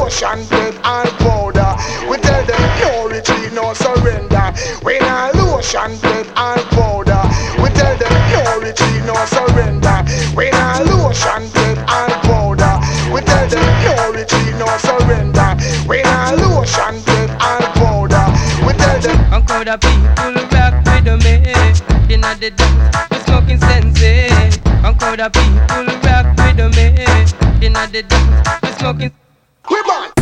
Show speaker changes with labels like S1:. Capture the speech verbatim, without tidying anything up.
S1: lotion, pep and powder. We tell them no retreat, no surrender. We not lotion, pep and powder. We tell them no retreat, no surrender. We not lotion, pep and powder. We tell them no retreat, no surrender. We not lotion, pep and powder. We tell them.
S2: I'm crowd of people rock with me. Inna the dance, we smoking sensei. I'm crowd of people rock with me. Inna the dance, we smoking.
S1: We bad.